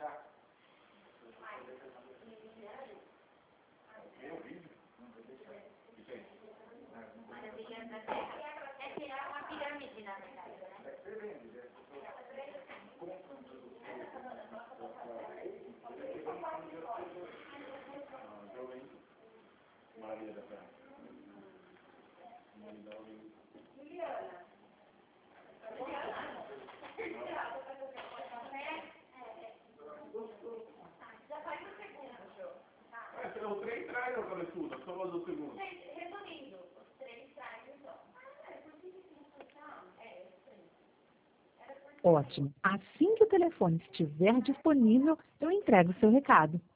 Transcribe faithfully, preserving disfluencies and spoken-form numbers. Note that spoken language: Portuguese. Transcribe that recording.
Maria da Praia. Juliana. Já faz o segundo. É, o trem traz a cabeçuda, só faz o segundo. Resumindo, os três traz só. Ah, é por que isso é os três. Ótimo. Assim que o telefone estiver disponível, eu entrego o seu recado.